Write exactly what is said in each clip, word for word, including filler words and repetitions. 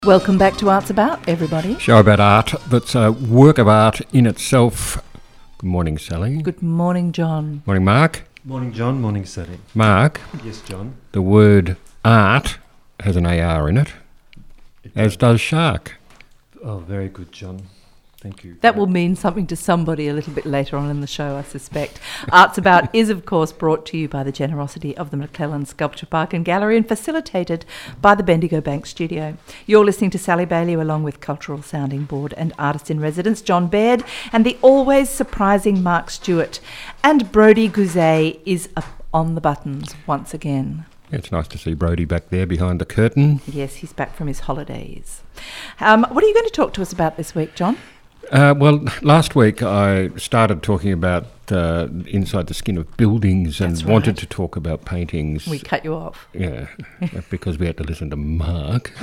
Welcome back to Arts About, everybody. Show about art that's a work of art in itself. Good morning, Sally. Good morning, John. Morning, Mark. Morning, John. Morning, Sally. Mark. Yes, John. The word art has an A R in it, it as does shark. Oh, very good, John. Thank you. That will mean something to somebody a little bit later on in the show, I suspect. Arts About is, of course, brought to you by the generosity of the McClellan Sculpture Park and Gallery and facilitated by the Bendigo Bank Studio. You're listening to Sally Bailey along with Cultural Sounding Board and Artist-in-Residence John Baird and the always surprising Mark Stewart. And Brodie Gouzet is up on the buttons once again. It's nice to see Brodie back there behind the curtain. Yes, he's back from his holidays. Um, what are you going to talk to us about this week, John? Uh, well, last week I started talking about uh, inside the skin of buildings and That's right. wanted to talk about paintings. We cut you off. Yeah, because we had to listen to Mark.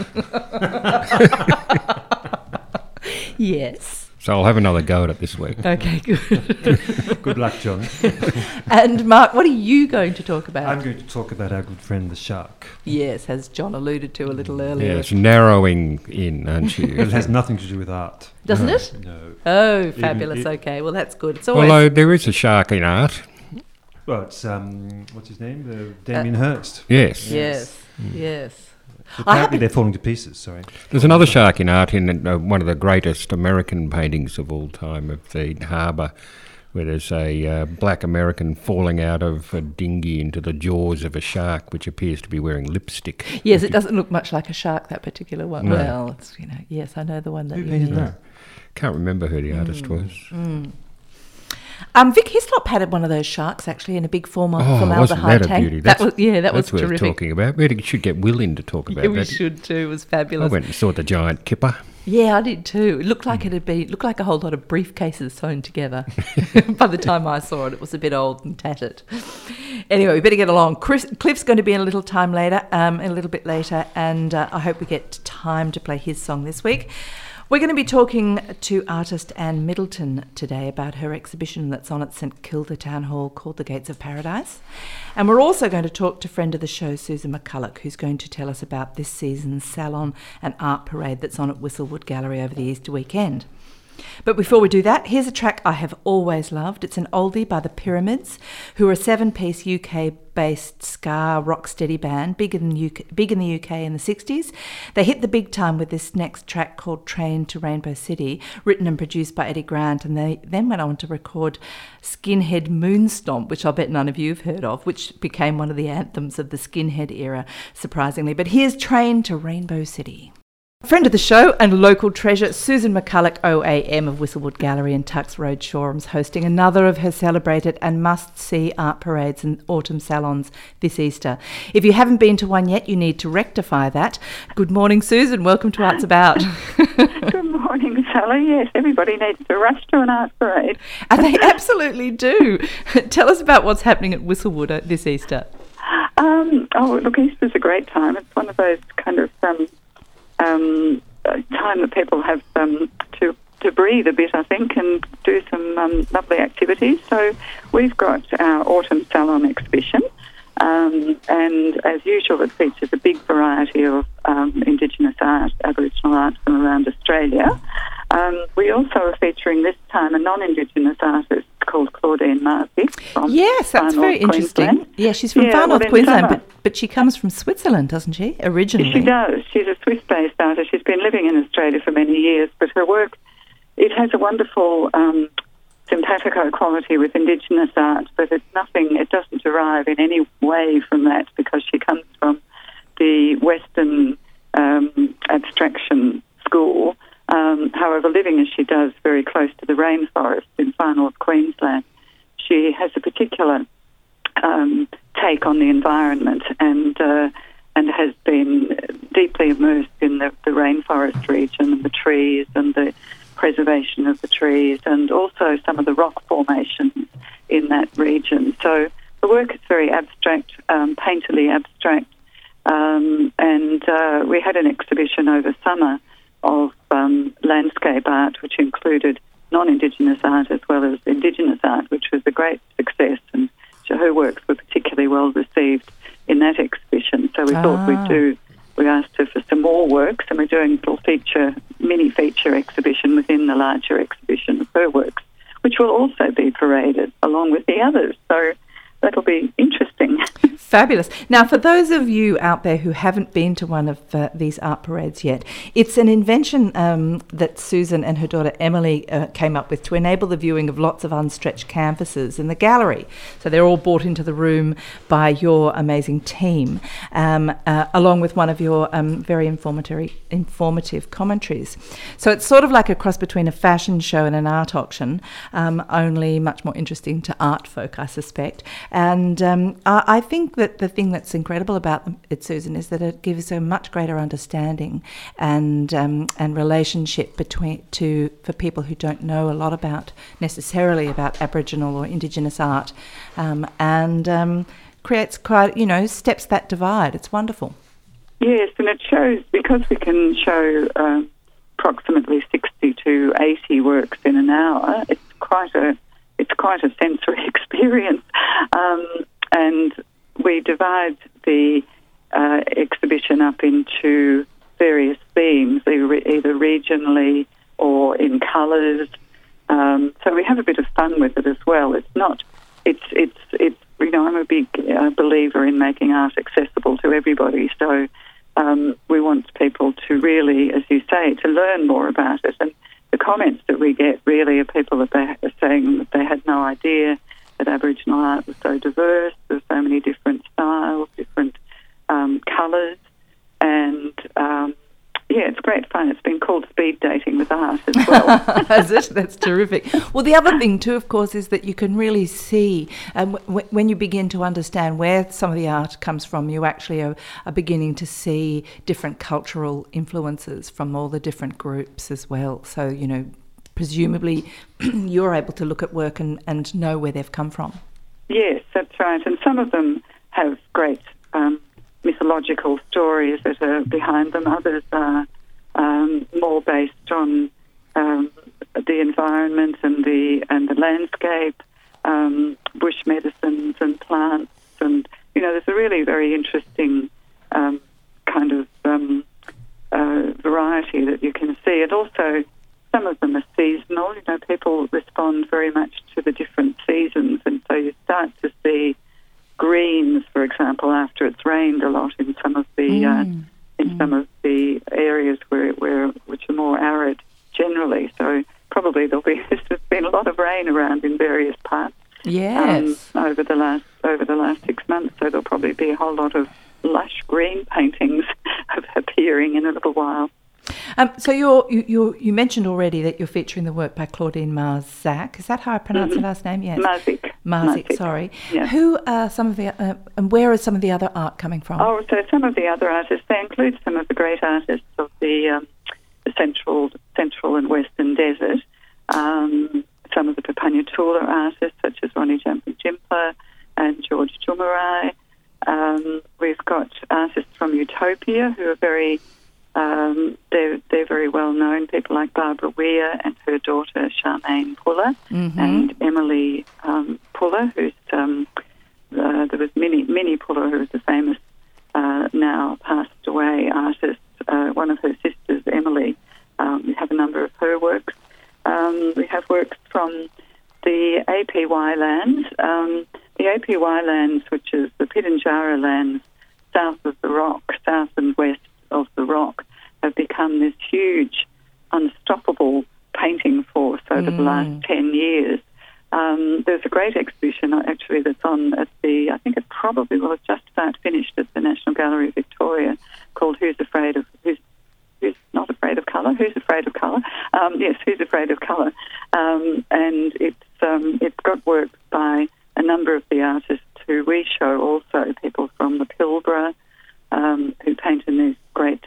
Yes. So I'll have another go at it this week. Okay, good. Good luck, John. And Mark, what are you going to talk about? I'm going to talk about our good friend the shark. Yes, as John alluded to a little earlier. Yeah, it's narrowing in, aren't you? It has nothing to do with art. Doesn't No. it? No. Oh, fabulous. it- Okay, well, that's good. It's always... Although there is a shark in art. Well, it's, um, what's his name? Uh, Damien Hirst. Yes. Yes, yes. Apparently haven't- they're falling to pieces, sorry. There's another shark in art in uh, one of the greatest American paintings of all time of the harbour, where there's a uh, black American falling out of a dinghy into the jaws of a shark, which appears to be wearing lipstick. Yes, it doesn't look much like a shark, that particular one. No. Well, it's, you know, yes, I know the one that Who you painted mean. that? Can't remember who the artist was. Mm. Um, Vic Hislop had one of those sharks, actually, in a big formal, Oh, formaldehyde wasn't that a tank. beauty? That That's- was, yeah, that was That's worth terrific. talking about. We should get Will in to talk about Yeah, we that. should too. It was I fabulous. went and saw the giant kipper. Yeah, I did too. It looked like it had been, looked like a whole lot of briefcases sewn together. By the time I saw it, it was a bit old and tattered. Anyway, we better get along. Chris, Cliff's going to be in a little time later, um, a little bit later, and uh, I hope we get time to play his song this week. We're going to be talking to artist Anne Middleton today about her exhibition that's on at St Kilda Town Hall called The Gates of Paradise. And we're also going to talk to friend of the show, Susan McCulloch, who's going to tell us about this season's salon and art parade that's on at Whistlewood Gallery over the Easter weekend. But before we do that, here's a track I have always loved. It's an oldie by the Pyramids, who are a seven-piece U K-based ska rocksteady band, big in, U K, big in the U K in the sixties. They hit the big time with this next track called Train to Rainbow City, written and produced by Eddie Grant, and they then went on to record Skinhead Moonstomp, which I bet none of you have heard of, which became one of the anthems of the Skinhead era, surprisingly. But here's Train to Rainbow City. Friend of the show and local treasure, Susan McCulloch, O A M of Whistlewood Gallery in Tux Road, Shoreham's, hosting another of her celebrated and must-see art parades and autumn salons this Easter. If you haven't been to one yet, you need to rectify that. Good morning, Susan. Welcome to Arts About. Good morning, Sally. Yes, everybody needs to rush to an art parade. And they absolutely do. Tell us about what's happening at Whistlewood uh, this Easter. Um, oh, look, Easter's a great time. It's one of those kind of um, um, uh, time that people have um, to to breathe a bit, I think, and do some um, lovely activities. So we've got our autumn salon exhibition, um, and as usual, it features a big variety of um, Indigenous art, Aboriginal art from around Australia. Um, we also are featuring this time a non-Indigenous artist called Claudine Marcy from Yes, that's Far very North interesting. Queensland. Yeah, she's from Yeah, far well, north in Queensland, summer- but, but she comes from Switzerland, doesn't she, originally? She does. She's a Swiss-based artist. She's been living in Australia for many years, but her work, it has a wonderful um, simpatico quality with Indigenous art, but it's nothing, it doesn't derive in any way from that because she comes from the Western um, abstraction school. Um, however, living as she does very close to the rainforest in far north Queensland, she has a particular um, take on the environment and uh, and has been deeply immersed in the, the rainforest region and the trees and the preservation of the trees and also some of the rock formations in that region. So the work is very abstract, um, painterly abstract, um, and uh, we had an exhibition over summer of um, landscape art, which included non-Indigenous art as well as Indigenous art, which was a great success, and her works were particularly well received in that exhibition. So we Ah. thought we'd do, we asked her for some more works, and we're doing a little feature, mini feature exhibition within the larger exhibition of her works, which will also be paraded along with the others. So that'll be interesting. Fabulous. Now, for those of you out there who haven't been to one of uh, these art parades yet, it's an invention um, that Susan and her daughter Emily uh, came up with to enable the viewing of lots of unstretched canvases in the gallery. So they're all brought into the room by your amazing team, um, uh, along with one of your um, very informative, informative commentaries. So it's sort of like a cross between a fashion show and an art auction, um, only much more interesting to art folk, I suspect. And um, I, I think that the thing that's incredible about it, Susan, is that it gives a much greater understanding and um, and relationship between to for people who don't know a lot about necessarily about Aboriginal or Indigenous art, um, and um, creates quite you know steps that divide. It's wonderful. Yes, and it shows, because we can show uh, approximately sixty to eighty works in an hour. It's quite a it's quite a sensory experience, um, and we divide the uh, exhibition up into various themes, either, either regionally or in colours. Um, so we have a bit of fun with it as well. It's not, it's, it's, it's. You know, I'm a big uh, believer in making art accessible to everybody. So um, we want people to really, as you say, to learn more about it. And the comments that we get really are people that they are saying that they had no idea that Aboriginal art was so diverse. There's so many different styles, different um, colours, and um, yeah, it's great fun. It's been called speed dating with art as well. Has it? That's terrific. Well, the other thing too, of course, is that you can really see, um, w- when you begin to understand where some of the art comes from, you actually are, are beginning to see different cultural influences from all the different groups as well. So, you know, presumably you're able to look at work and, and know where they've come from. Yes, that's right. And some of them have great um, mythological stories that are behind them. Others are um, more based on um, the environment and the and the landscape, um, bush medicines and plants. And, you know, there's a really very interesting um, kind of um, uh, variety that you can see. And also, some of them are seasonal. You know, people respond very much to the different seasons, and so you start to see greens, for example, after it's rained a lot in some of the mm. uh, in mm. some of the areas where where which are more arid generally. So probably there'll be there's been a lot of rain around in various parts. Yes. Um, over the last over the last six months, so there'll probably be a whole lot of lush green paintings appearing in a little while. Um, so you're, you you you mentioned already that you're featuring the work by Claudine Marzac. Is that how I pronounce mm-hmm. her last name? Yes. Marzic. Marzic, sorry. Yeah. Who are some of the, uh, and where is some of the other art coming from? Oh, so some of the other artists, they include some of the great artists of the, um, the central central and western desert. Um, some of the Papunyatula artists, such as Ronnie Jimper and George Jumarai. Um, we've got artists from Utopia who are very Um, they're, they're very well known, people like Barbara Weir and her daughter Charmaine Puller, mm-hmm. and Emily um, Puller, who's, um, uh, there was Minnie, Minnie Puller, who was a famous, uh, now passed away artist, uh, one of her sisters, Emily. Um, we have a number of her works. Um, we have works from the A P Y lands, um, the A P Y lands, which is the Pitjantjatjara lands, south of the Rock, south and west of the Rock, have become this huge, unstoppable painting force over mm. the last ten years. Um, there's a great exhibition, actually, that's on at the, I think it probably will have just about finished at the National Gallery of Victoria, called Who's Afraid of, Who's, Who's Not Afraid of Colour? Who's Afraid of Colour? Um, yes, Who's Afraid of Colour? Um, and it's um, it's got work by a number of the artists who we show also, people from the Pilbara, um, who paint in these great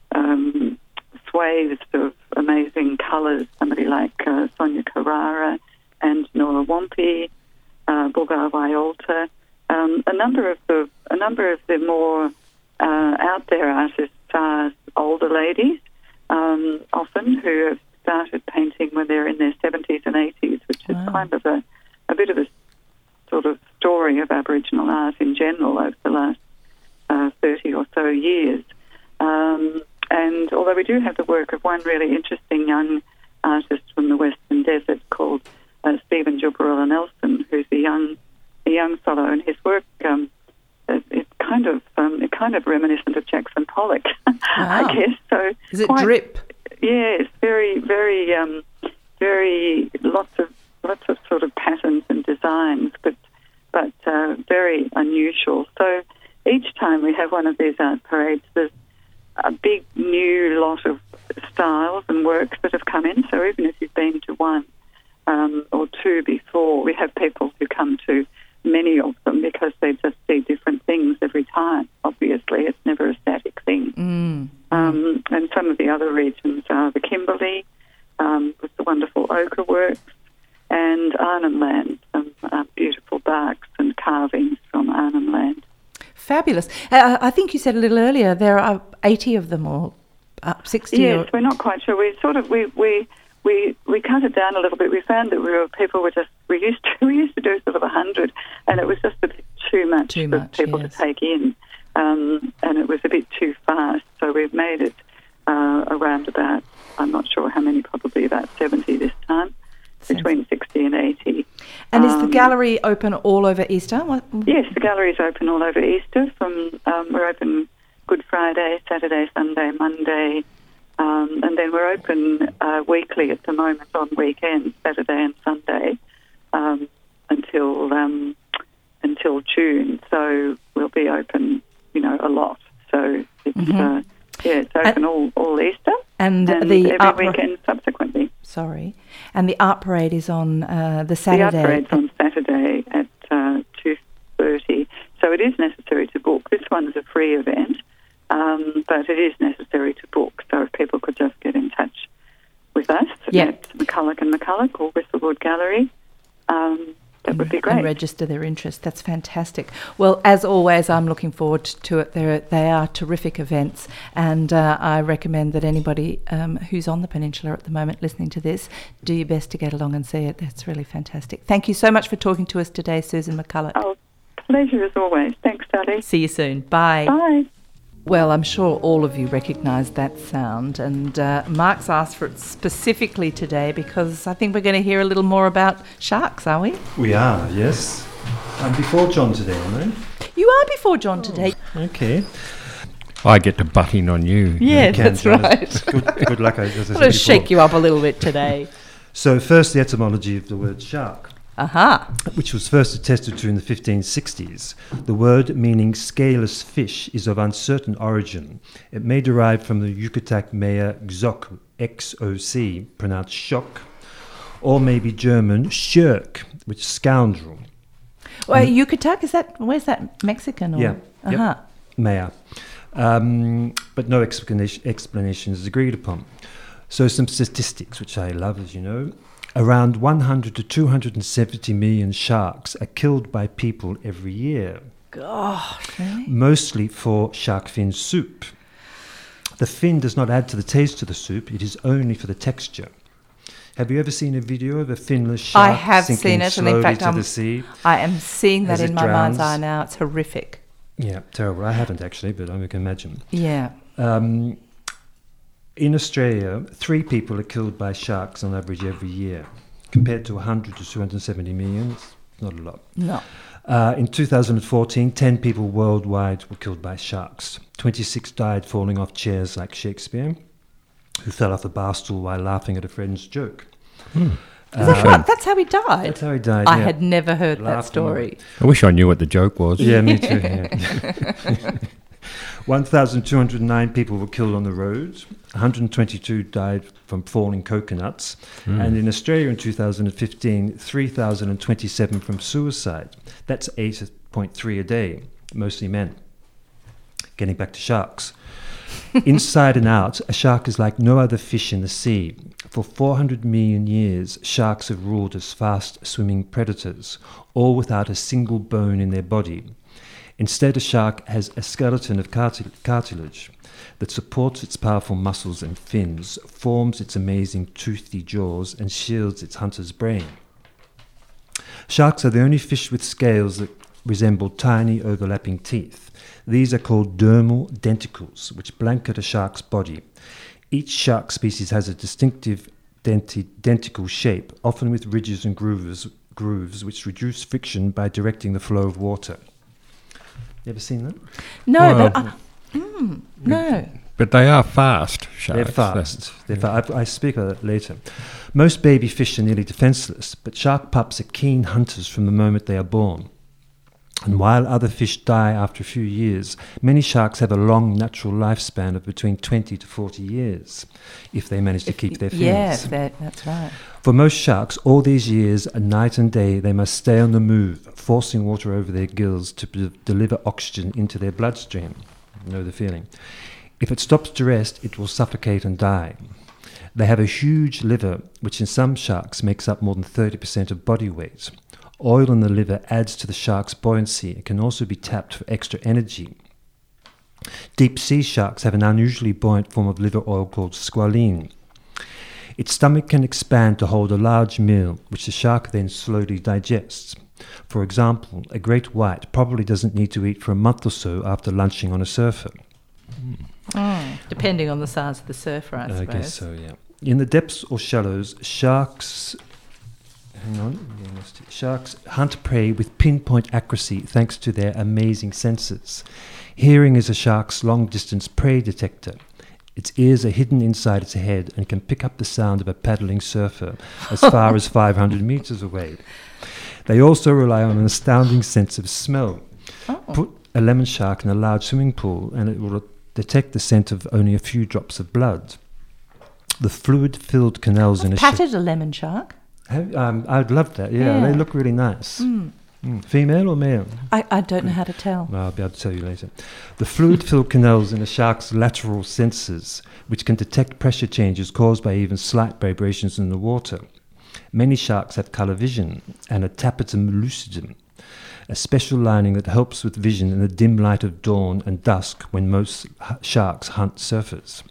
um, swathes of amazing colours, somebody like uh, Sonia Carrara and Nora Wampi, uh, Bulgar Waiolta. Um, a number of the a number of the more uh, out there artists are older ladies, um, often who have started painting when they're in their seventies and eighties, which is wow. kind of a, a bit of a sort of story of Aboriginal art in general over the last uh, thirty or so years. Um, and although we do have the work of one really interesting young artist from the Western Desert called uh, Stephen Gilberella Nelson, who's a young a young fellow, and his work um, it, it's kind of um, it kind of reminiscent of Jackson Pollock, Wow. I guess. So Is it quite- drip? Yeah, it's very, very, um, very lots of lots of sort of patterns and designs, but but uh, very unusual. So each time we have one of these art parades, there's a big new lot of styles and works that have come in. So even if you've been to one um, or two before, we have people who come to many of them because they just see different things every time. Obviously, it's never a static thing. Mm. Um, and some of the other regions are the Kimberley, um, with the wonderful ochre works, and Arnhem Land, some uh, beautiful barks and carvings from Arnhem Land. Fabulous. Uh, I think you said a little earlier there are eighty of them, or uh, sixty. Yes, or... we're not quite sure. We sort of we we we we cut it down a little bit. We found that we were people were just we used to we used to do sort of a hundred, and it was just a bit too much Too for much, people yes. to take in, um, and it was a bit too fast. So we've made it uh, around about, I'm not sure how many, probably about seventy this time, between sixty and eighty. And is the Um, gallery open all over Easter? What? Yes, the gallery is open all over Easter. From um, we're open Good Friday, Saturday, Sunday, Monday, um, and then we're open uh, weekly at the moment on weekends, Saturday and Sunday, um, until um, until June. So we'll be open, you know, a lot. So it's Mhm. uh, yeah, it's open all, all Easter And, and the every art par- weekend subsequently. sorry, and the art parade is on uh, the The Saturday. art parade's on Saturday at uh, two thirty. So it is necessary to book. This one's a free event, um, but it is necessary to book. So if people could just get in touch with us Yeah. at McCulloch and McCulloch or Whistlewood Gallery, um, that would be And great. register their interest. That's fantastic. Well, as always, I'm looking forward to it. They're, they are terrific events, and uh, I recommend that anybody um, who's on the peninsula at the moment listening to this, do your best to get along and see it. That's really fantastic. Thank you so much for talking to us today, Susan McCulloch. Oh, pleasure as always. Thanks, Sally. See you soon. Bye. Bye. Well, I'm sure all of you recognise that sound, and uh, Mark's asked for it specifically today because I think we're going to hear a little more about sharks, are we? We are, yes. I'm before John today, aren't You are before John today. I? Okay. I get to butt in on you. Yeah, You can, that's John. right. Good, good luck, as I said I'm going to before. shake you up a little bit today. So first, the etymology of the word shark, Aha. which was first attested to in the fifteen sixties. The word meaning scaleless fish is of uncertain origin. It may derive from the Yucatec maya xok, X O C, pronounced shock, or maybe German schurk, which is scoundrel. Well, Yucatec, is that, where's that, Mexican? Or? Yeah, yep. Uh-huh. Maya. Um, but no explanation, explanation is agreed upon. So some statistics, which I love, as you know. Around one hundred to two hundred seventy million sharks are killed by people every year, Gosh, really? mostly for shark fin soup. The fin does not add to the taste of the soup, it is only for the texture. Have you ever seen a video of a finless shark I have sinking seen it, and in slowly fact, to I'm- the sea? I am seeing that As in it my mind's drowns. eye now. It's horrific. Yeah, terrible. I haven't actually, but I can imagine. Yeah. Um, in Australia, three people are killed by sharks on average every year, compared to one hundred to two hundred seventy million. It's not a lot. No. Uh, in two thousand fourteen, ten people worldwide were killed by sharks. twenty-six died falling off chairs like Shakespeare, who fell off a bar stool while laughing at a friend's joke. Hmm. Is that Um, right? That's how he died? That's how he died. I yeah. had never heard that Laughing story. I wish I knew what the joke was. Yeah, me too. Yeah. one thousand two hundred nine people were killed on the roads. one hundred twenty-two died from falling coconuts. Mm. And in Australia in two thousand fifteen, three thousand twenty-seven from suicide. That's eight point three a day, mostly men. Getting back to sharks. Inside and out, a shark is like no other fish in the sea. For four hundred million years, sharks have ruled as fast-swimming predators, all without a single bone in their body. Instead, a shark has a skeleton of cartil- cartilage that supports its powerful muscles and fins, forms its amazing toothy jaws, and shields its hunter's brain. Sharks are the only fish with scales that resemble tiny overlapping teeth. These are called dermal denticles, which blanket a shark's body. Each shark species has a distinctive denti- denticle shape, often with ridges and grooves, grooves which reduce friction by directing the flow of water. You ever seen that? No, Well, but I, mm, no. But they are fast sharks. They're fast. They're fa- I, I speak about that later. Most baby fish are nearly defenseless, but shark pups are keen hunters from the moment they are born. And while other fish die after a few years, many sharks have a long natural lifespan of between twenty to forty years, if they manage to If keep y- their fins. Yes, that, that's right. For most sharks, all these years, night and day, they must stay on the move, forcing water over their gills to p- deliver oxygen into their bloodstream. You know the feeling. If it stops to rest, it will suffocate and die. They have a huge liver, which in some sharks makes up more than thirty percent of body weight. Oil in the liver adds to the shark's buoyancy and can also be tapped for extra energy. Deep sea sharks have an unusually buoyant form of liver oil called squalene. Its stomach can expand to hold a large meal, which the shark then slowly digests. For example, a great white probably doesn't need to eat for a month or so after lunching on a surfer. Mm, depending on the size of the surfer, I I suppose. guess so, yeah. In the depths or shallows, sharks... Hang on. yeah, lost it. Sharks hunt prey with pinpoint accuracy thanks to their amazing senses. Hearing is a shark's long-distance prey detector. Its ears are hidden inside its head and can pick up the sound of a paddling surfer as far as five hundred meters away. They also rely on an astounding sense of smell. Oh. Put a lemon shark in a large swimming pool and it will detect the scent of only a few drops of blood. The fluid-filled canals in a I've shark... patted a lemon shark. Have, um, I'd love that. Yeah, Yeah. they look really nice. Mm. Mm. Female or male? I, I don't know how to tell. Well, I'll be able to tell you later. The fluid-filled canals in a shark's lateral sensors, which can detect pressure changes caused by even slight vibrations in the water. Many sharks have colour vision and a tapetum lucidum, a special lining that helps with vision in the dim light of dawn and dusk when most h- sharks hunt surfers.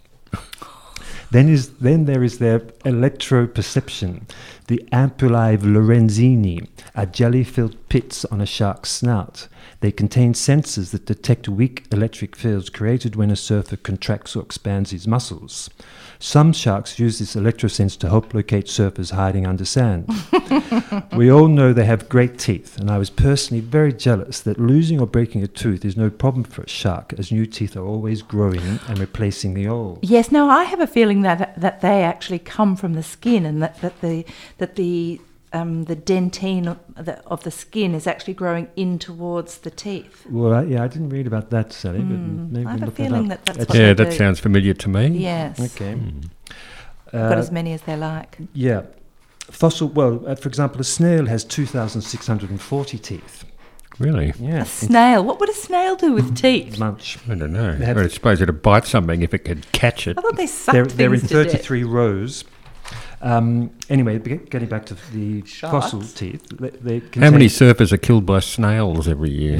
Then is then there is their electroperception. The ampullae lorenzini are jelly-filled pits on a shark's snout. They contain sensors that detect weak electric fields created when a surfer contracts or expands his muscles. Some sharks use this electrosense to help locate surfers hiding under sand. We all know they have great teeth, and I was personally very jealous that losing or breaking a tooth is no problem for a shark, as new teeth are always growing and replacing the old. Yes, no, I have a feeling that that they actually come from the skin, and that, that the that the um, the dentine of the, of the skin is actually growing in towards the teeth. Well, I, yeah, I didn't read about that, Sally, but maybe I have we'll a look feeling that up. that that's It's- what Yeah, they that do. sounds familiar to me. Yes, Okay. Mm. got Uh, as many as they like. yeah. Fossil, well, uh, for example, a snail has two thousand six hundred forty teeth. Really? Yeah. A snail. What would a snail do with teeth? Munch. I don't know. They have- I suppose it'd bite something if it could catch it. I thought they sucked They're, things they're in to death. thirty-three rows. Um, anyway, be- getting back to the Sharks. fossil teeth. They, they How many contain- surfers are killed by snails every year?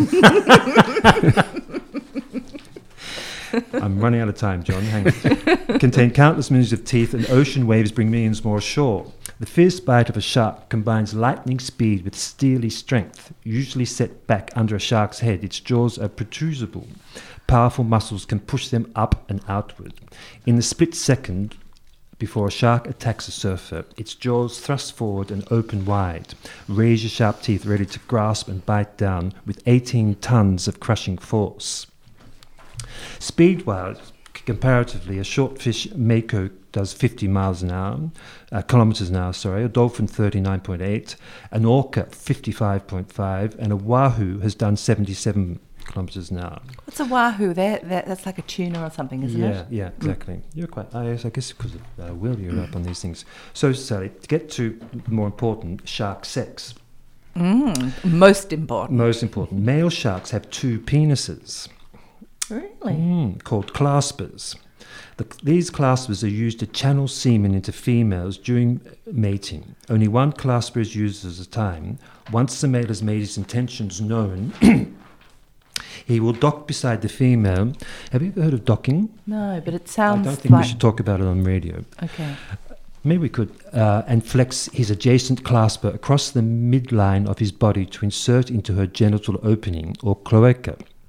I'm running out of time, John. Hang on. Contain countless millions of teeth, and ocean waves bring millions more ashore. The fierce bite of a shark combines lightning speed with steely strength. Usually set back under a shark's head, its jaws are protrusible. Powerful muscles can push them up and outward. In the split second before a shark attacks a surfer, its jaws thrust forward and open wide, razor-sharp teeth ready to grasp and bite down with eighteen tons of crushing force. Speed-wise, comparatively, a short fish mako does fifty miles an hour, uh, kilometers an hour, sorry, a dolphin thirty-nine point eight, an orca fifty-five point five, and a wahoo has done seventy-seven kilometers an hour. What's a wahoo? There, that, that's like a tuna or something, isn't yeah, it? yeah, exactly. You're quite, I guess, I guess because of uh, Will, you're up on these things. So, Sally, to get to more important, shark sex. Mm, most important. Most important, male sharks have two penises. Really? Mm, called claspers. The, these claspers are used to channel semen into females during mating. Only one clasper is used at a time. Once the male has made his intentions known, he will dock beside the female. Have you ever heard of docking? No, but it I sounds don't think like... we should talk about it on radio. Okay. Maybe we could. Uh, and flex his adjacent clasper across the midline of his body to insert into her genital opening, or cloaca.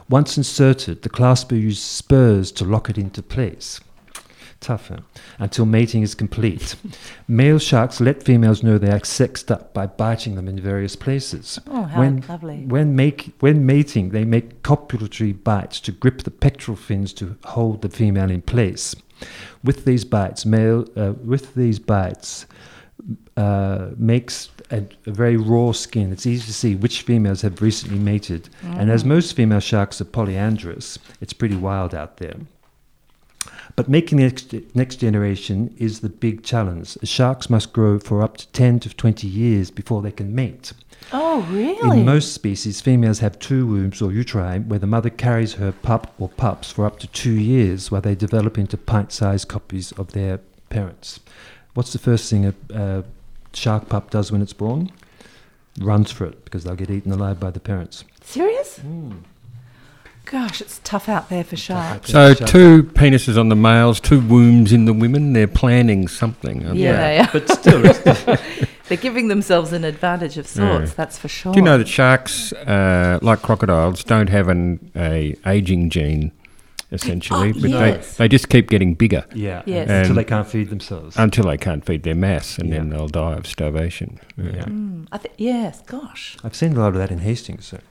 Once inserted, the clasper used spurs to lock it into place. Tougher. Until mating is complete. Male sharks let females know they are sexed up by biting them in various places. Oh, how when, lovely. When, make, when mating, they make copulatory bites to grip the pectoral fins to hold the female in place. With these bites, male, uh, with these bites, uh, makes a, a very raw skin. It's easy to see which females have recently mated. Mm. And as most female sharks are polyandrous, it's pretty wild out there. But making the next, next generation is the big challenge. Sharks must grow for up to ten to twenty years before they can mate. Oh, really? In most species, females have two wombs or uteri where the mother carries her pup or pups for up to two years while they develop into pint-sized copies of their parents. What's the first thing a, a shark pup does when it's born? Runs for it because they'll get eaten alive by the parents. Serious? Mm. Gosh, it's tough out there for sharks. So two penises on the males, two wombs in the women. They're planning something. aren't Yeah, they? they are. But still, it's They're giving themselves an advantage of sorts, Yeah. that's for sure. Do you know that sharks, uh, like crocodiles, don't have an a aging gene, essentially, Oh, but yes. they, they just keep getting bigger yeah, Yes. until And- they can't feed themselves. until they can't feed their mass, and then Yeah. they'll die of starvation. Yeah. Yeah. Mm, I th- yes, gosh. I've seen a lot of that in Hastings. So.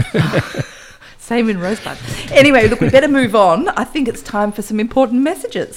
Same in Rosebud. Anyway, look, we better move on. I think it's time for some important messages.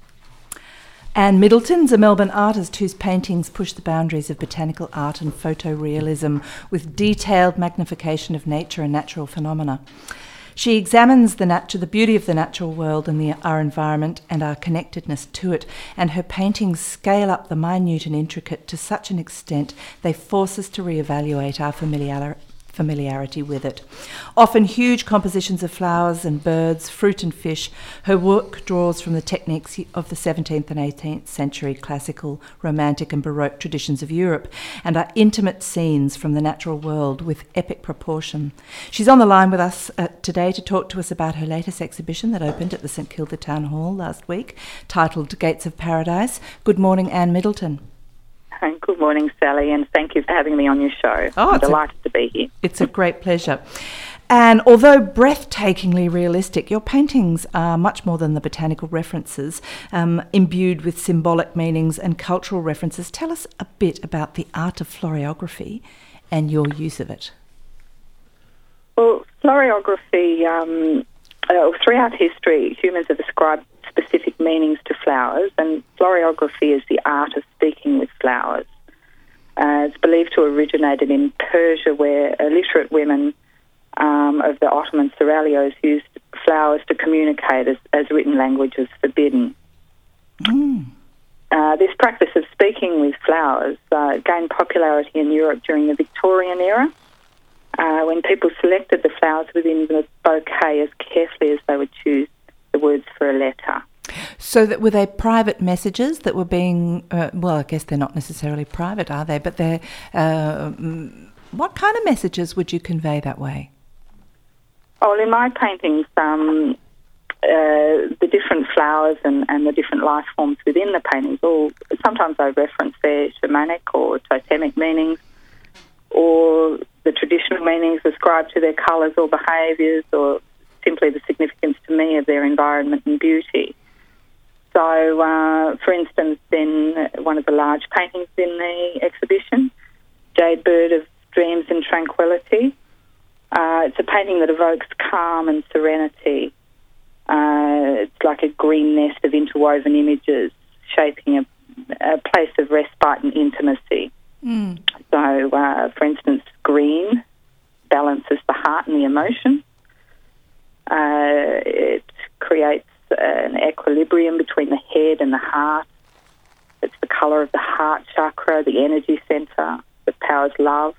Anne Middleton's a Melbourne artist whose paintings push the boundaries of botanical art and photorealism with detailed magnification of nature and natural phenomena. She examines the nature, the beauty of the natural world and the, our environment and our connectedness to it, and her paintings scale up the minute and intricate to such an extent they force us to reevaluate our familiarity. familiarity with it. Often huge compositions of flowers and birds, fruit and fish, her work draws from the techniques of the seventeenth and eighteenth century classical, romantic and baroque traditions of Europe, and are intimate scenes from the natural world with epic proportion. She's on the line with us uh, today to talk to us about her latest exhibition that opened at the St Kilda Town Hall last week, titled Gates of Paradise. Good morning, Anne Middleton. Good morning, Sally, and thank you for having me on your show. Oh, I'm delighted to be here. It's a great pleasure. And although breathtakingly realistic, your paintings are much more than the botanical references, um, imbued with symbolic meanings and cultural references. Tell us a bit about the art of florography and your use of it. Well, florography, um, uh, throughout history, humans have ascribed specific meanings to flowers, and florography is the art of speaking with flowers. Uh, it's believed to have originated in Persia, where illiterate women um, of the Ottoman seraglios used flowers to communicate as, as written language was forbidden. Mm. Uh, this practice of speaking with flowers uh, gained popularity in Europe during the Victorian era, uh, when people selected the flowers within the bouquet as carefully as they would choose the words for a letter. So that were they private messages that were being, uh, well, I guess they're not necessarily private, are they? But they're, uh, what kind of messages would you convey that way? Oh, well, in my paintings, um, uh, the different flowers and, and the different life forms within the paintings, all sometimes I reference their shamanic or totemic meanings, or the traditional meanings ascribed to their colours or behaviours, or simply the significance to me of their environment and beauty. So, uh, for instance, in one of the large paintings in the exhibition, Jade Bird of Dreams and Tranquility, uh, it's a painting that evokes calm and serenity. Uh, it's like a green nest of interwoven images shaping a, a place of respite and intimacy. Mm. So, uh, for instance, green balances the heart and the emotion. Uh, it creates an equilibrium between the head and the heart. It's the colour of the heart chakra, the energy centre that powers love.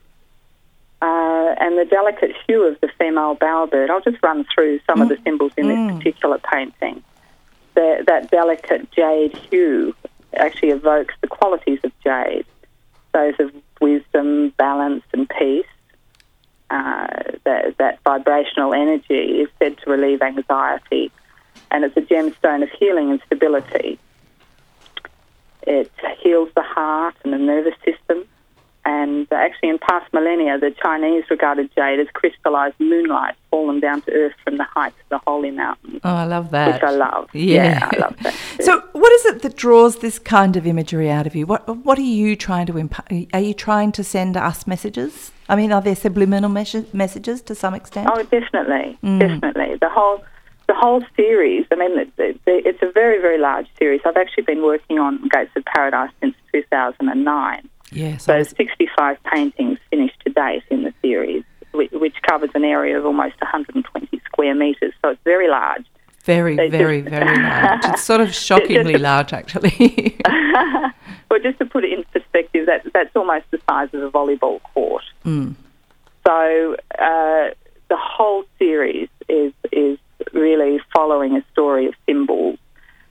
Uh, and the delicate hue of the female bowerbird. I'll just run through some mm. of the symbols in mm. this particular painting. The, that delicate jade hue actually evokes the qualities of jade, those of wisdom, balance and peace. Uh, that, that vibrational energy is said to relieve anxiety, and it's a gemstone of healing and stability. It heals the heart and the nervous system, And uh, actually in past millennia, the Chinese regarded jade as crystallised moonlight fallen down to earth from the heights of the holy mountains. Oh, I love that. Which I love. Yeah, yeah I love that too. So what is it that draws this kind of imagery out of you? What What are you trying to impart? Are you trying to send us messages? I mean, are there subliminal mes- messages to some extent? Oh, definitely, Mm. definitely. The whole the whole series, I mean, the, the, the, it's a very, very large series. I've actually been working on Gates of Paradise since two thousand nine. Yes. So sixty-five paintings finished to date in the series, which, which covers an area of almost one hundred twenty square metres. So it's very large. Very, They very, just- very large. It's sort of shockingly Just- large, actually. Well, just to put it in perspective, that that's almost the size of a volleyball court. Mm. So uh, the whole series is is really following a story of symbols,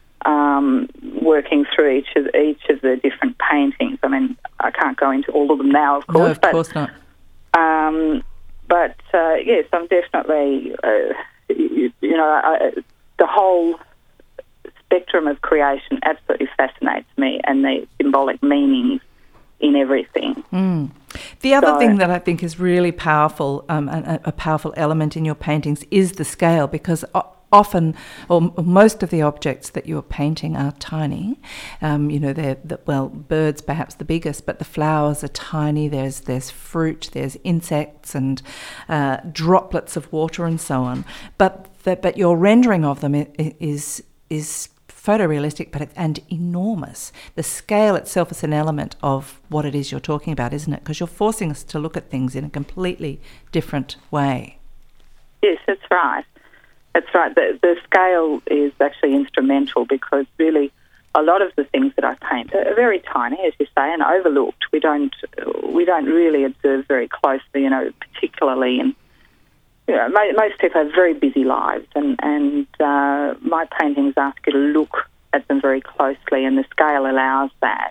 um, working through each of each of the different paintings. I mean, I can't go into all of them now, of course. No, of but, course not. Um, but uh, yes, I'm definitely, uh, you, you know, I, the whole spectrum of creation absolutely fascinates me, and the symbolic meanings in everything. Mm. The other So- thing that I think is really powerful, um, a, a powerful element in your paintings is the scale, because o- often, or m- most of the objects that you're painting are tiny. Um, you know, they're, the, well, birds perhaps the biggest, but the flowers are tiny. There's there's fruit, there's insects and uh, droplets of water and so on. But the, but your rendering of them i- i- is is photorealistic, but it, and enormous. The scale itself is an element of what it is you're talking about, isn't it? Because you're forcing us to look at things in a completely different way. Yes, that's right. That's right. The, the scale is actually instrumental, because really a lot of the things that I paint are very tiny, as you say, and overlooked. We don't we don't really observe very closely, you know, particularly in, you know, mo- most people have very busy lives, and, and uh, my paintings ask you to look at them very closely, and the scale allows that.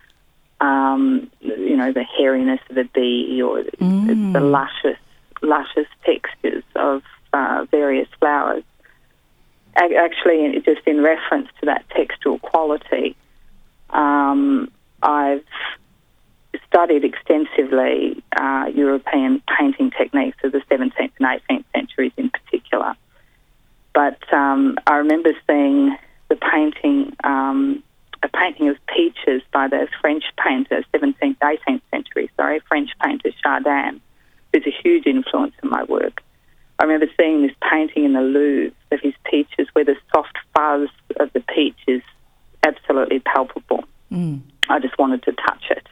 Um, you know, the hairiness of a bee, or Mm. the luscious, luscious textures of uh, various flowers. A- Actually, just in reference to that textual quality, um, I've studied extensively uh, European painting techniques of the seventeenth and eighteenth centuries in particular. But um, I remember seeing the painting, um, a painting of peaches by the French painter, seventeenth, eighteenth century, sorry, French painter Chardin, who's a huge influence in my work. I remember seeing this painting in the Louvre of his peaches, where the soft fuzz of the peach is absolutely palpable. Mm. I just wanted to touch it.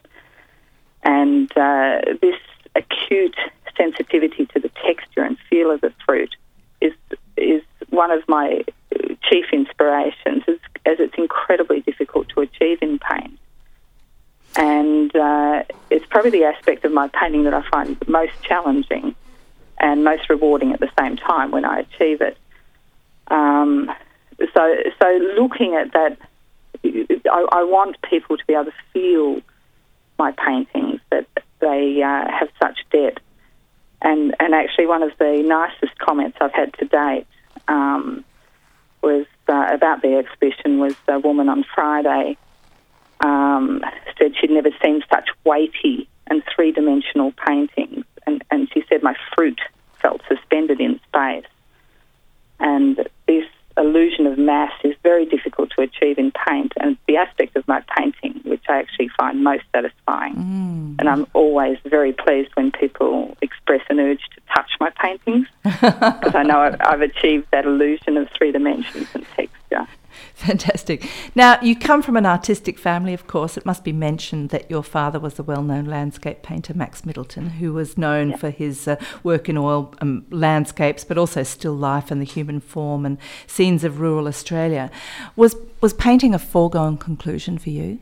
And uh, this acute sensitivity to the texture and feel of the fruit is is one of my chief inspirations, as, as it's incredibly difficult to achieve in paint. And uh, it's probably the aspect of my painting that I find most challenging and most rewarding at the same time when I achieve it. Um, so, so looking at that, I, I want people to be able to feel my paintings, that they uh, have such depth. And and actually, one of the nicest comments I've had to date um, was uh, about the exhibition. Was a woman on Friday um, said she'd never seen such weighty and three-dimensional paintings, and and she said my fruit felt suspended in space. And this illusion of mass is very difficult to achieve in paint, and it's the aspect of my painting which I actually find most satisfying. Mm. And I'm always very pleased when people express an urge to touch my paintings, because I know I've, I've achieved that illusion of three dimensions and texture. Fantastic. Now, you come from an artistic family, of course. It must be mentioned that your father was the well-known landscape painter, Max Middleton, who was known Yeah. for his uh, work in oil um, landscapes, but also still life and the human form and scenes of rural Australia. Was was painting a foregone conclusion for you?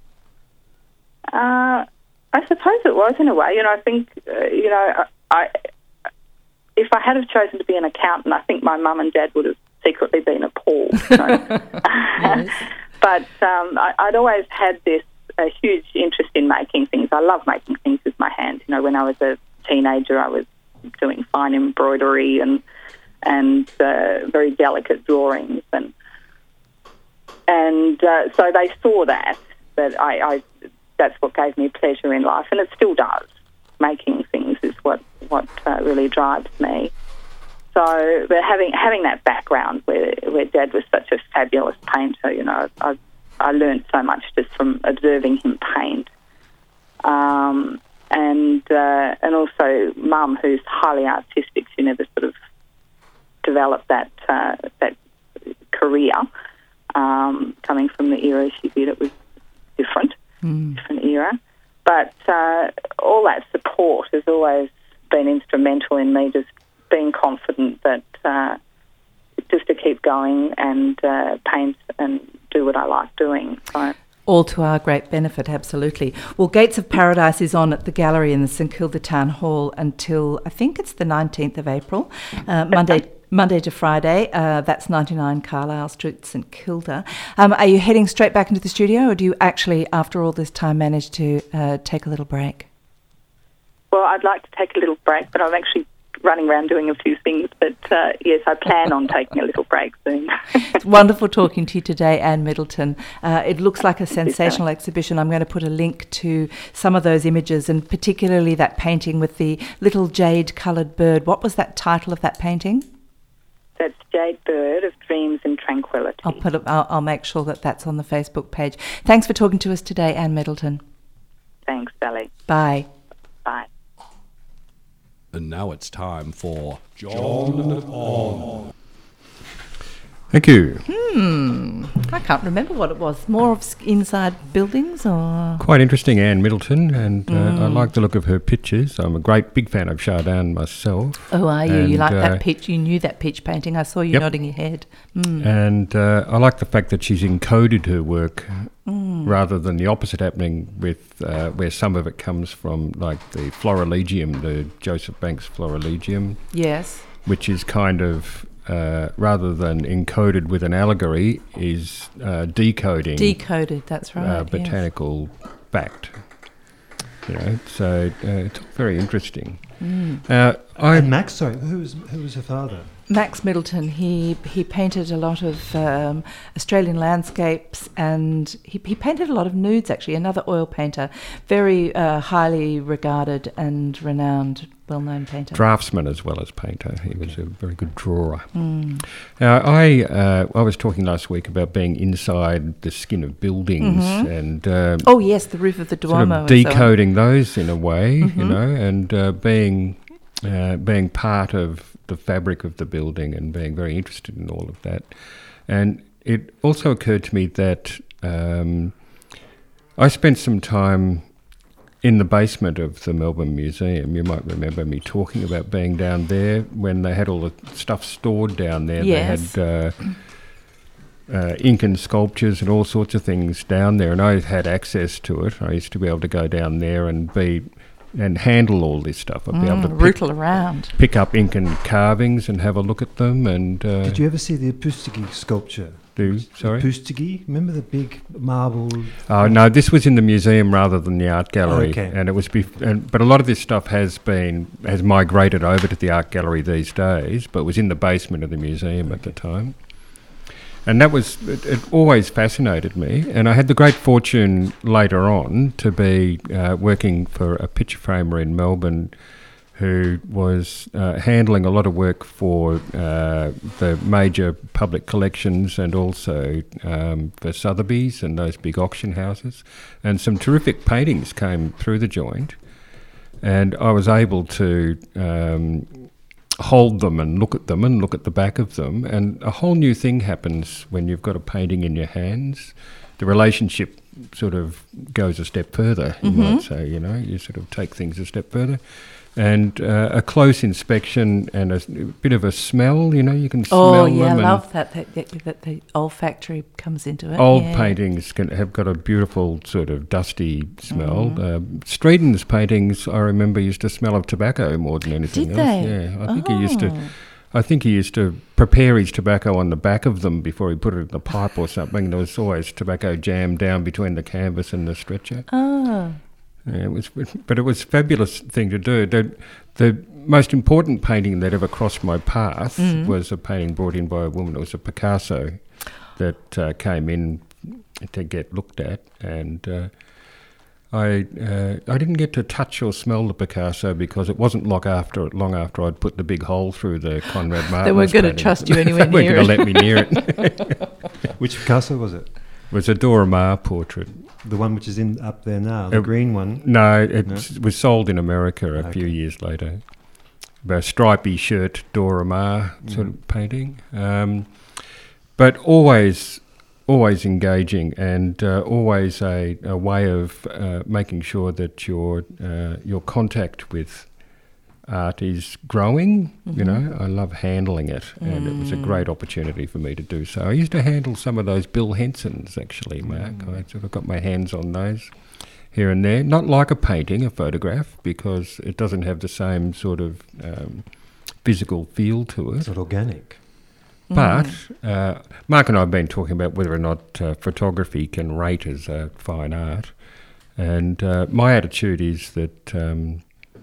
Uh, I suppose it was, in a way. You know, I think, uh, you know, I, if I had have chosen to be an accountant, I think my mum and dad would have secretly been appalled. You know? Yes. But um, I, I'd always had this a huge interest in making things. I love making things with my hands. You know, when I was a teenager, I was doing fine embroidery and and uh, very delicate drawings, and and uh, so they saw that that I, I that's what gave me pleasure in life, and it still does. Making things is what what uh, really drives me. So, but having having that background where where Dad was such a fabulous painter, you know, I I learned so much just from observing him paint, um, and uh, and also Mum, who's highly artistic. She never sort of developed that uh, that career. Um, coming from the era she did, it was different, mm. different era. But uh, all that support has always been instrumental in me just being confident that uh, just to keep going and uh, paint and do what I like doing. So. All to our great benefit, absolutely. Well, Gates of Paradise is on at the gallery in the St Kilda Town Hall until, I think it's the nineteenth of April, uh, Monday Monday to Friday. Uh, that's ninety-nine Carlisle Street, St Kilda. Um, are you heading straight back into the studio, or do you actually, after all this time, manage to uh, take a little break? Well, I'd like to take a little break, but I'm actually running around doing a few things. But uh, yes, I plan on taking a little break soon. It's wonderful talking to you today, Anne Middleton. Uh, it looks like a sensational exhibition. I'm going to put a link to some of those images, and particularly that painting with the little jade-coloured bird. What was that title of that painting? That's Jade Bird of Dreams and Tranquility. I'll put it, I'll, I'll make sure that that's on the Facebook page. Thanks for talking to us today, Anne Middleton. Thanks, Sally. Bye. Bye. And now it's time for John On. Thank you. Hmm. I can't remember what it was. More of inside buildings, or quite interesting, Anne Middleton, and uh, mm. I like the look of her pictures. I'm a great big fan of Chardin myself. Oh, are you? And, you like uh, that pitch? You knew that pitch painting. I saw you yep. nodding your head. Mm. And uh, I like the fact that she's encoded her work mm. rather than the opposite happening with uh, where some of it comes from, like the Florilegium, the Joseph Banks Florilegium. Yes. Which is kind of Uh, rather than encoded with an allegory, is uh, decoding. Decoded, that's right. Uh, botanical yes. fact. You know, so uh, it's very interesting. Mm. Uh, I and Max, sorry, who was who was her father? Max Middleton. He he painted a lot of um, Australian landscapes, and he he painted a lot of nudes. Actually, another oil painter, very uh, highly regarded and renowned. Well-known painter. Draftsman as well as painter. He was a very good drawer. Mm. Uh, I uh, I was talking last week about being inside the skin of buildings mm-hmm. and... Uh, oh, yes, the roof of the Duomo. Sort of decoding so those in a way, mm-hmm. you know, and uh, being uh, being part of the fabric of the building and being very interested in all of that. And it also occurred to me that um, I spent some time in the basement of the Melbourne Museum. You might remember me talking about being down there when they had all the stuff stored down there. Yes. They had uh, uh, Incan sculptures and all sorts of things down there, and I had access to it. I used to be able to go down there and be and handle all this stuff. I'd mm, be able to pick, rootle around, pick up Incan carvings and have a look at them. And uh, did you ever see the Apustigi sculpture? Do sorry, Apustigi? Remember the big marble? Oh no, this was in the museum rather than the art gallery, okay. and it was. Bef- and, but a lot of this stuff has been has migrated over to the art gallery these days. But it was in the basement of the museum at the time, and that was it, it. Always fascinated me, and I had the great fortune later on to be uh, working for a picture framer in Melbourne, who was uh, handling a lot of work for uh, the major public collections and also um, for Sotheby's and those big auction houses. And some terrific paintings came through the joint. And I was able to um, hold them and look at them and look at the back of them. And a whole new thing happens when you've got a painting in your hands. The relationship sort of goes a step further, you mm-hmm. might say, you know, you sort of take things a step further. And uh, a close inspection and a, a bit of a smell, you know, you can smell oh, them. yeah, I and love that, that, that, that the olfactory comes into it. Old yeah. paintings can have got a beautiful sort of dusty smell. Mm. Uh, Streeton's paintings, I remember, used to smell of tobacco more than anything Did else. they? Yeah, I think oh. he used to. I think he used to prepare his tobacco on the back of them before he put it in the pipe or something. There was always tobacco jammed down between the canvas and the stretcher. Oh. Yeah, it was, but it was a fabulous thing to do. The, the most important painting that ever crossed my path mm. was a painting brought in by a woman. It was a Picasso that uh, came in to get looked at, and uh, I uh, I didn't get to touch or smell the Picasso because it wasn't long after long after I'd put the big hole through the Conrad Martin. They weren't going to trust you anywhere They near weren't it. going to let me near it. Which Picasso was it? It was a Dora Maar portrait. The one which is in up there now, the Uh, green one. No, it No? was sold in America a Okay. few years later. A stripy shirt, Dora Maar sort of painting. Um, but always, always engaging and uh, always a, a way of uh, making sure that your uh, your contact with art is growing. Mm-hmm. You know, I love handling it, and it was a Mm. great opportunity for me to do so. I used to handle some of those Bill Hensons, actually, Mark. Mm. I sort of got my hands on those here and there. Not like a painting, a photograph, because it doesn't have the same sort of um, physical feel to it. It's not organic. But uh, Mark and I have been talking about whether or not uh, photography can rate as a fine art. And uh, my attitude is that um,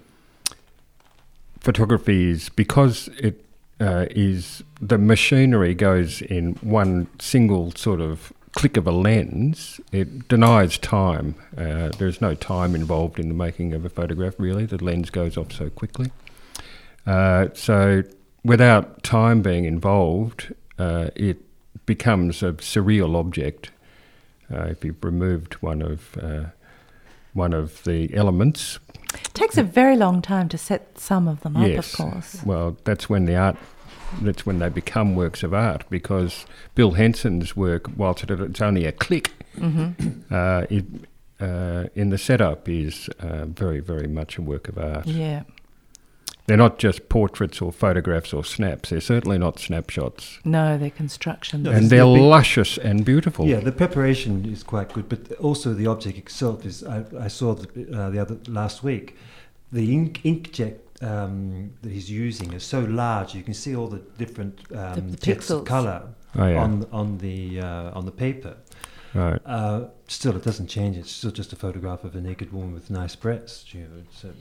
photography is, because it uh, is, the machinery goes in one single sort of click of a lens, it denies time. Uh, there's no time involved in the making of a photograph, really. The lens goes off so quickly. Uh, so without time being involved, uh, it becomes a surreal object. Uh, if you've removed one of uh, one of the elements, It takes a very long time to set some of them up, yes. of course. Well, that's when the art. That's when they become works of art, because Bill Henson's work, whilst it, it's only a click, Mm-hmm. uh, it, uh, in the setup is uh, very, very much a work of art. Yeah. They're not just portraits or photographs or snaps. They're certainly not snapshots. No, they're constructions. No. And It's they're the big- luscious and beautiful. Yeah, the preparation is quite good, but also the object itself is. I, I saw the, uh, the other last week, the ink inkjet um, that he's using is so large. You can see all the different um, the jets of pixels. colour Oh, yeah. on on the uh, on the paper. Right. Uh, still, it doesn't change. It's still just a photograph of a naked woman with nice breasts. You know, so,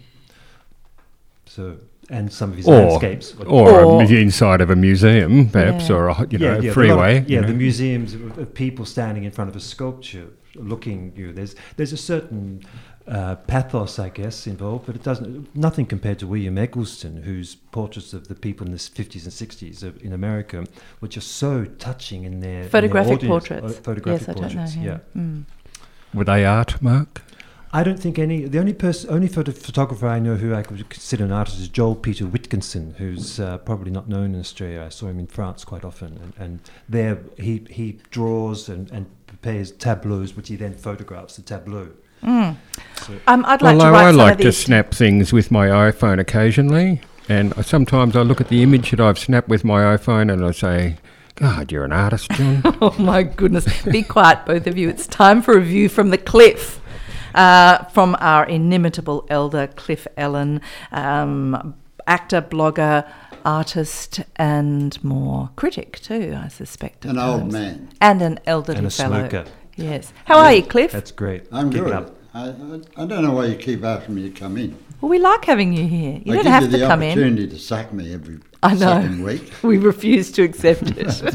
so and some of his Or, landscapes. or, Or- a mu- inside of a museum, perhaps, Yeah. or a you know yeah, yeah, freeway. the lot of- yeah, you know. the museums of, of people standing in front of a sculpture, looking. You know, there's there's a certain uh, pathos, I guess, involved, but it doesn't. Nothing compared to William Eggleston, whose portraits of the people in the fifties and sixties of, in America, which are so touching in their in their Photographic audience. portraits. Uh, photographic yes, I don't know portraits. him. Yeah. Mm. Were they art, Mark? I don't think any. The only person, only photo, photographer I know who I could consider an artist is Joel Peter Whitkinson, who's uh, probably not known in Australia. I saw him in France quite often, and, and there he he draws and, and prepares tableaus, which he then photographs the tableau. Mm. So Um, I'd like Although to write I some like of to these. snap things with my iPhone occasionally, and I- sometimes I look at the image that I've snapped with my iPhone and I say, God, you're an artist, John. Oh my goodness! Be quiet, both of you. It's time for a view from the cliff. Uh, from our inimitable elder, Cliff Ellen, um, actor, blogger, artist, and more. Critic, too, I suspect. at An old times. man. And an elderly and a fellow. smoker. Yes. How are you, Cliff? That's great. I'm Keep it good. up. I, I, I don't know why you keep asking me to come in. Well, we like having you here. You I don't give have you to the come in. opportunity to sack me every I know. second week. We refuse to accept it.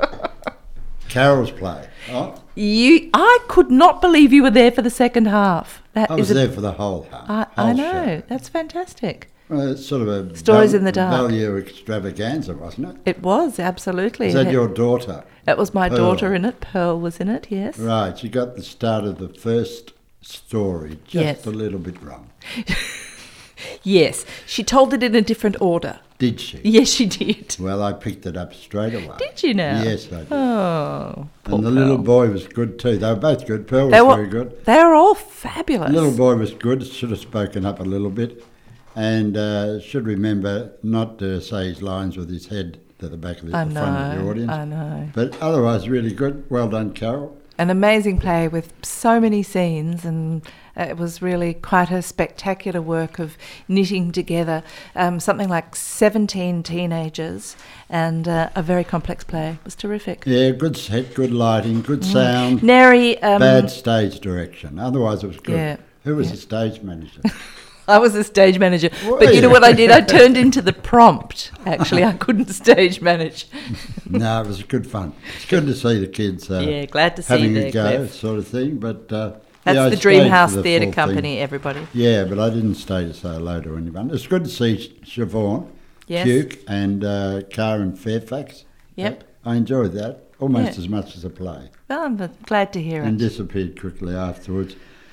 Carol's play. Oh, You, I could not believe you were there for the second half. That I is was a- there for the whole half. I, whole I know. show. That's fantastic. Well, it's sort of a Stories val- in the dark. value extravaganza, wasn't it? It was, absolutely. Is It that had- your daughter? That was my Pearl? daughter in it. Pearl was in it, yes. Right, you got the start of the first story just Yes. a little bit wrong. Yes. She told it in a different order. Did she? Yes, she did. Well, I picked it up straight away. Did you now? Yes, I did. Oh, poor and the little Pearl. boy was good too. They were both good. Pearl was They were, very good. they were all fabulous. The little boy was good, should have spoken up a little bit, and uh, should remember not to say his lines with his head to the back of the, I the front of the know, audience. I know. But otherwise, really good. Well done, Carol. An amazing play with so many scenes, and uh, it was really quite a spectacular work of knitting together um, something like seventeen teenagers and uh, a very complex play. It was terrific. Yeah, good set, good lighting, good sound, Neri, um, bad stage direction. Otherwise, it was good. Yeah, Who was yeah. the stage manager? I was a stage manager, Were but you know you? what I did? I turned into the prompt. Actually, I couldn't stage manage. No, it was good fun. It's good to see the kids uh, Yeah, glad to see having you a there, go, Cliff. sort of thing. But uh, That's Yeah, I the stayed for Dreamhouse the Theatre full Company, thing. everybody. Yeah, but I didn't stay to say hello to anyone. It's good to see Siobhan, Yes. Duke, and uh, Karen Fairfax. Yep. I enjoyed that almost Yeah. as much as the play, Well, I'm glad to hear and it. disappeared quickly afterwards.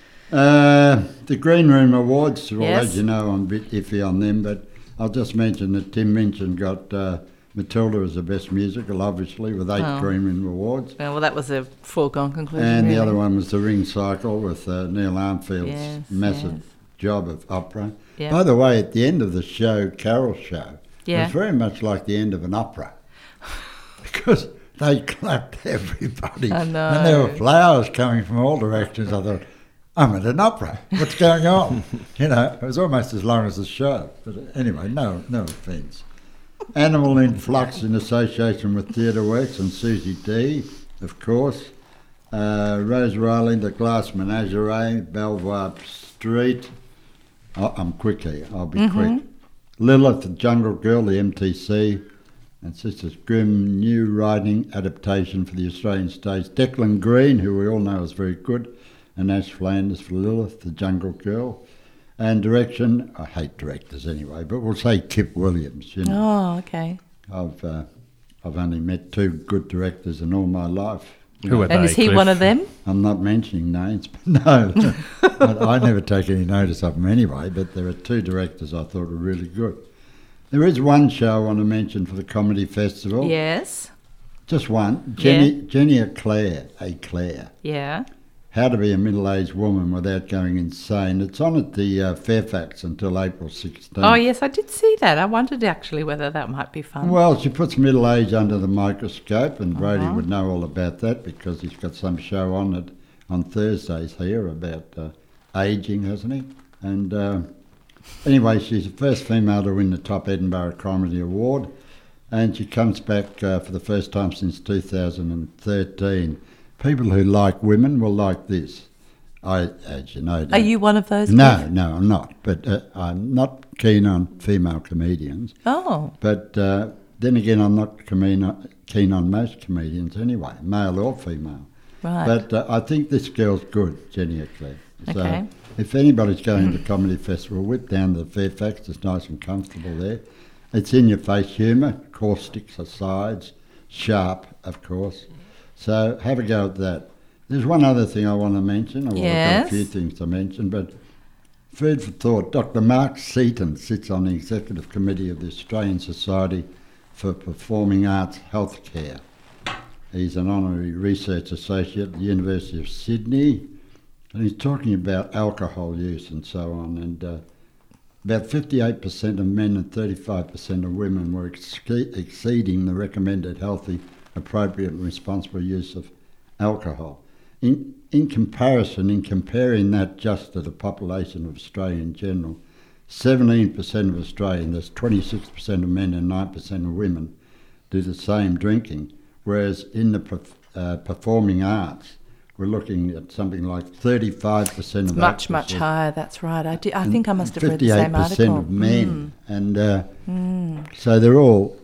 Uh, the Green Room Awards, well, Yes. as you know, I'm a bit iffy on them, but I'll just mention that Tim Minchin got uh, Matilda as the best musical, obviously, with eight Oh. Green Room Awards. Well, well, that was a foregone conclusion. And really. the other one was The Ring Cycle with uh, Neil Armfield's Yes, massive yes. job of opera. Yeah. By the way, at the end of the show, Carol's show, it Yeah. was very much like the end of an opera because they clapped everybody. I know. And there were flowers coming from all directions. I thought, I'm at an opera. What's going on? You know, it was almost as long as the show. But anyway, no, no offence. Animal in Flux in association with Theatre Works and Susie D, of course. Uh, Rose Riley, The Glass Menagerie, Belvoir Street. Oh, I'm quick here, I'll be quick. Lilith, The Jungle Girl, the M T C. And Sisters Grimm, new writing adaptation for the Australian stage. Declan Green, who we all know is very good. And Ash Flanders for Lilith, The Jungle Girl. And direction, I hate directors anyway, but we'll say Kip Williams. You know, Oh, okay. I've uh, I've only met two good directors in all my life. You Who know, are And they, is he Cliff? one of them? I'm not mentioning names, but no, I, I never take any notice of them anyway. But there are two directors I thought were really good. There is one show I want to mention for the Comedy Festival. Yes. Just one. Jenny Jenny Eclair, Eclair. Yeah. How to be a middle-aged woman without going insane. It's on at the uh, Fairfax until April sixteenth. Oh, yes, I did see that. I wondered actually whether that might be fun. Well, she puts middle age under the microscope, and Brody Uh-huh. would know all about that because he's got some show on it on Thursdays here about uh, ageing, hasn't he? And uh, anyway, she's the first female to win the top Edinburgh Comedy Award, and she comes back uh, for the first time since two thousand thirteen. People who like women will like this. I, as you know, Are don't- you one of those? No, Cliff? no, I'm not. But uh, I'm not keen on female comedians. Oh, But uh, then again, I'm not keen keen on most comedians anyway, male or female. right. But uh, I think this girl's good, Jenny Eclair. So Okay. if anybody's going to the Comedy Festival, whip down to the Fairfax. It's nice and comfortable there. It's in-your-face humour, caustics asides, sharp, of course. So have a go at that. There's one other thing I want to mention. Well, I've got Yes. a few things to mention, but food for thought. Doctor Mark Seaton sits on the Executive Committee of the Australian Society for Performing Arts Healthcare. He's an honorary research associate at the University of Sydney, and he's talking about alcohol use and so on. And uh, about fifty-eight percent of men and thirty-five percent of women were ex- exceeding the recommended healthy, appropriate and responsible use of alcohol. In, in comparison, in comparing that just to the population of Australia in general, seventeen percent of Australians, that's twenty-six percent of men and nine percent of women, do the same drinking, whereas in the perf- uh, performing arts, we're looking at something like thirty-five percent of much, actors much are- higher. That's right. I, do, I and think I must have read the same fifty-eight percent article. of men, and uh, Mm. so they're all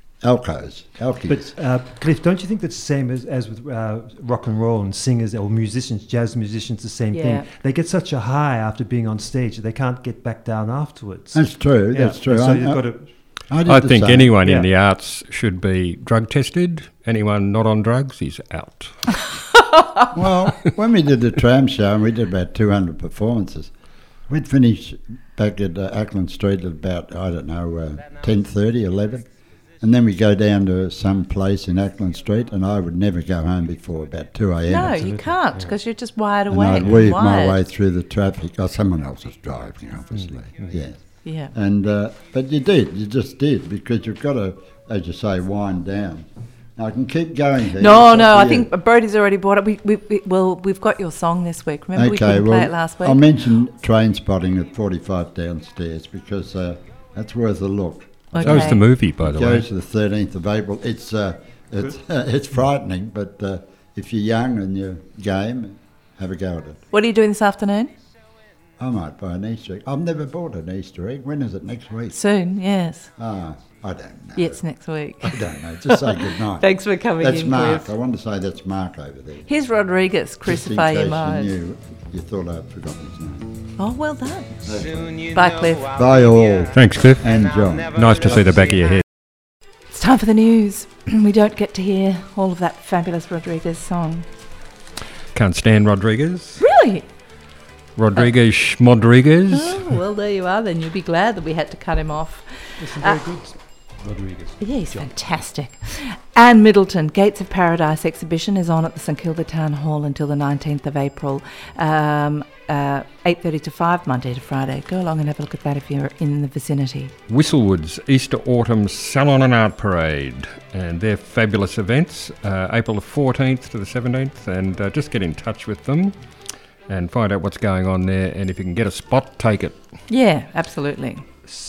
alcos, alkies. But uh, Cliff, don't you think that's the same as, as with uh, rock and roll and singers or musicians, jazz musicians, the same Yeah. thing? They get such a high after being on stage that they can't get back down afterwards. That's true. Yeah. That's true. And So I, you've I- got to. I did I the think same. anyone Yeah. in the arts should be drug tested. Anyone not on drugs is out. Well, when we did the tram show, and we did about two hundred performances, we'd finish back at uh, Ackland Street at about, I don't know, uh, ten thirty, eleven. And then we go down to some place in Ackland Street, and I would never go home before about two a.m. No, you can't because you're just wired And awake. I'd and weave my wired. way through the traffic. Oh, someone else was driving, obviously. Yeah. Yeah. And uh, but you did, you just did, because you've got to, as you say, wind down. Now, I can keep going here. No, It's no, up I to you. think Brody's already bought it. We, we, we, well, we've got your song this week. Remember we Okay, couldn't well, play it last week? I'll mention Train Spotting at forty-five downstairs because uh, that's worth a look. Okay. So is the movie, by It the way. goes to the thirteenth of April. It's uh, it's it's frightening, but uh, if you're young and you're game, have a go at it. What are you doing this afternoon? I might buy an Easter egg. I've never bought an Easter egg. When is it? Next week? Soon, yes. Ah, I don't know. Yeah, it's next week. I don't know. Just say good night. Thanks for coming That's in, Mark. Cliff. I want to say that's Mark over there. Here's Rodriguez, Just in Crucify Your case you Mind. knew. You thought I'd forgotten his name. Oh, well done. Bye, Cliff. Bye all. Thanks, Cliff. And John. Nice to see the back of your head. It's time for the news. We don't get to hear all of that fabulous Rodriguez song. Can't stand Rodriguez. Really? Rodriguez Schmodriguez. Oh, well, there you are then. You'll be glad that we had to cut him off. There's some very Uh, good Rodriguez. Yeah, he's fantastic. Anne Middleton, Gates of Paradise exhibition is on at the St Kilda Town Hall until the nineteenth of April, um, uh, eight thirty to five, Monday to Friday. Go along and have a look at that if you're in the vicinity. Whistlewood's Easter Autumn Salon and Art Parade, and they're fabulous events, uh, April the fourteenth to the seventeenth, and uh, just get in touch with them and find out what's going on there, and if you can get a spot, take it. Yeah, absolutely.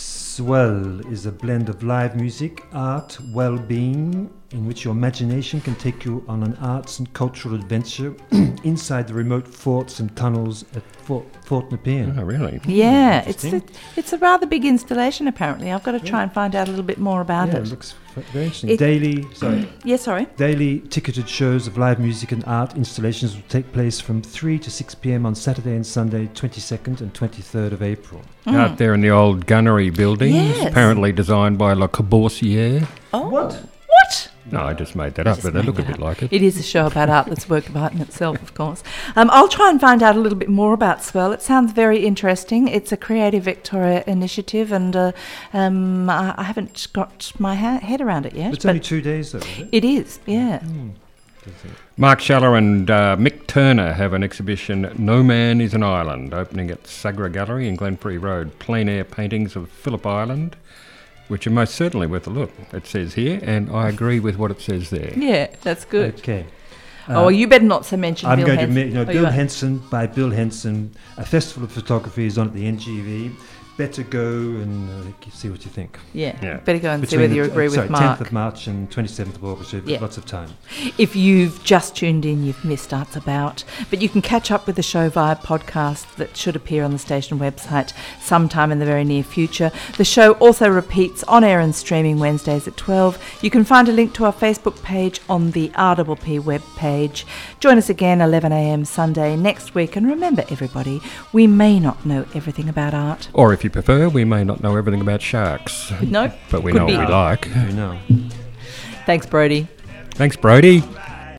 Swell is a blend of live music, art, well-being, in which your imagination can take you on an arts and cultural adventure inside the remote forts and tunnels at Fort, Fort Nepean. Oh, really? Yeah, it's a, Interesting. it's a rather big installation apparently. I've got to try and find out a little bit more about Yeah, it. it looks f- very interesting. It- Daily, sorry, Yeah, sorry. daily ticketed shows of live music and art installations will take place from three to six p.m. on Saturday and Sunday, twenty-second and twenty-third of April. Out there in the old gunnery buildings, Yes. apparently designed by Le Corbusier. Oh, What? What? No, I just made that up, but they look a bit like it. It is a show about art that's a work of art in itself, of course. Um, I'll try and find out a little bit more about Swell. It sounds very interesting. It's a Creative Victoria initiative, and uh, um, I, I haven't got my ha- head around it yet. It's but only two days, though, is it? it is, yeah. Mark Schaller and uh, Mick Turner have an exhibition, No Man is an Island, opening at Sagra Gallery in Glenferrie Road. Plein air paintings of Phillip Island, which are most certainly worth a look, it says here, and I agree with what it says there. Yeah, that's good. Okay. oh, well, you better not so mention I'm Bill going Henson. to admit, you know, Oh, you Bill are. Henson by Bill Henson. A festival of photography is on at the N G V. Better go and uh, see what you think. Yeah, Yeah. better go and see Between whether the- you uh, agree sorry, with Mark. tenth of March and twenty-seventh of August. You've got Yeah. lots of time. If you've just tuned in, you've missed Arts About. But you can catch up with the show via podcast that should appear on the station website sometime in the very near future. The show also repeats on air and streaming Wednesdays at twelve. You can find a link to our Facebook page on the R P P web page. Join us again eleven a.m. Sunday next week. And remember, everybody, we may not know everything about art. Or if you prefer, we may not know everything about sharks, No, but we could know be. what we like. You know. Thanks, Brody. Thanks, Brody.